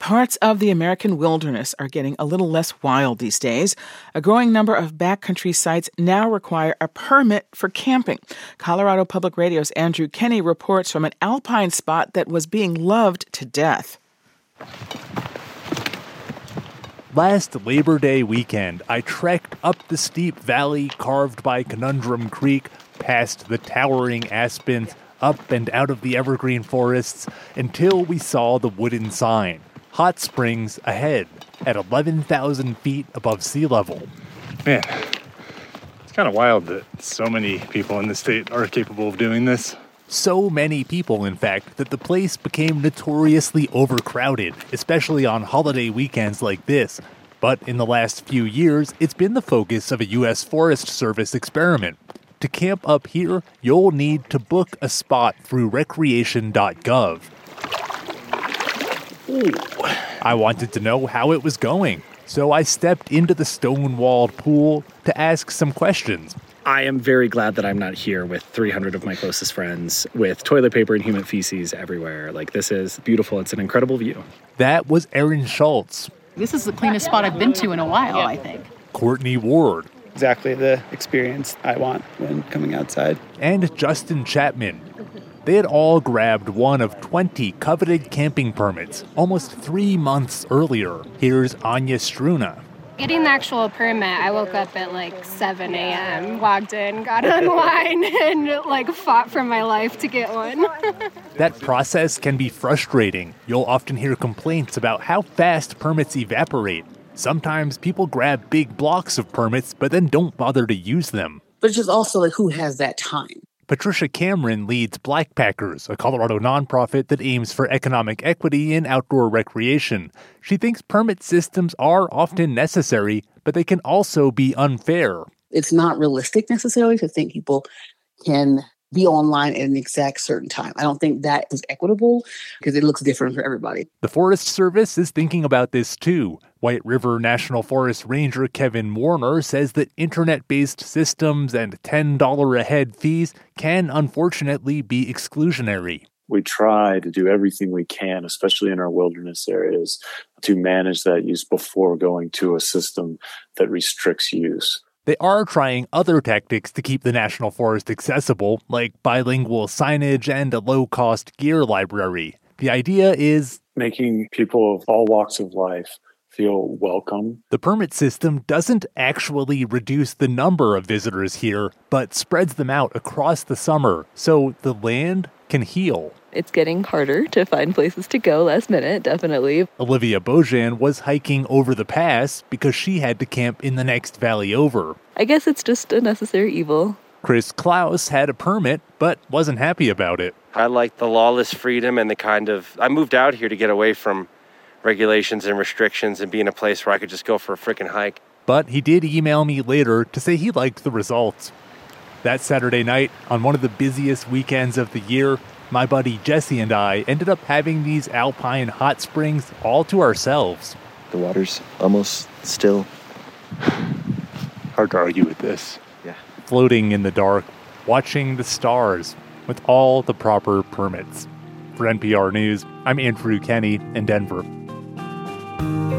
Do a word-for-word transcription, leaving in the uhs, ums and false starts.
Parts of the American wilderness are getting a little less wild these days. A growing number of backcountry sites now require a permit for camping. Colorado Public Radio's Andrew Kenney reports from an alpine spot that was being loved to death. Last Labor Day weekend, I trekked up the steep valley carved by Conundrum Creek, past the towering aspens, up and out of the evergreen forests, until we saw the wooden sign. Hot springs ahead at eleven thousand feet above sea level. Man, it's kind of wild that so many people in the state are capable of doing this. So many people, in fact, that the place became notoriously overcrowded, especially on holiday weekends like this. But in the last few years, it's been the focus of a U S Forest Service experiment. To camp up here, you'll need to book a spot through recreation dot gov. Ooh. I wanted to know how it was going, so I stepped into the stone-walled pool to ask some questions. I am very glad that I'm not here with three hundred of my closest friends with toilet paper and human feces everywhere. Like, this is beautiful. It's an incredible view. That was Erin Schultz. This is the cleanest spot I've been to in a while, I think. Courtney Ward. Exactly the experience I want when coming outside. And Justin Chapman. They had all grabbed one of twenty coveted camping permits almost three months earlier. Here's Anya Struna. Getting the actual permit, I woke up at like seven a.m., walked in, got online, and like fought for my life to get one. That process can be frustrating. You'll often hear complaints about how fast permits evaporate. Sometimes people grab big blocks of permits, but then don't bother to use them. But it's just also like, who has that time? Patricia Cameron leads Blackpackers, a Colorado nonprofit that aims for economic equity in outdoor recreation. She thinks permit systems are often necessary, but they can also be unfair. It's not realistic necessarily to think people can be online at an exact certain time. I don't think that is equitable because it looks different for everybody. The Forest Service is thinking about this too. White River National Forest Ranger Kevin Warner says that internet-based systems and ten dollars a head fees can unfortunately be exclusionary. We try to do everything we can, especially in our wilderness areas, to manage that use before going to a system that restricts use. They are trying other tactics to keep the National Forest accessible, like bilingual signage and a low-cost gear library. The idea is making people of all walks of life feel welcome. The permit system doesn't actually reduce the number of visitors here, but spreads them out across the summer, so the land can heal. It's getting harder to find places to go last minute, definitely. Olivia Bojan was hiking over the pass because she had to camp in the next valley over. I guess it's just a necessary evil. Chris Klaus had a permit, but wasn't happy about it. I like the lawless freedom and the kind of... I moved out here to get away from regulations and restrictions and be in a place where I could just go for a freaking hike. But he did email me later to say he liked the results. That Saturday night, on one of the busiest weekends of the year, my buddy Jesse and I ended up having these alpine hot springs all to ourselves. The water's almost still. Hard to argue with this. Yeah. Floating in the dark, watching the stars with all the proper permits. For N P R News, I'm Andrew Kenney in Denver.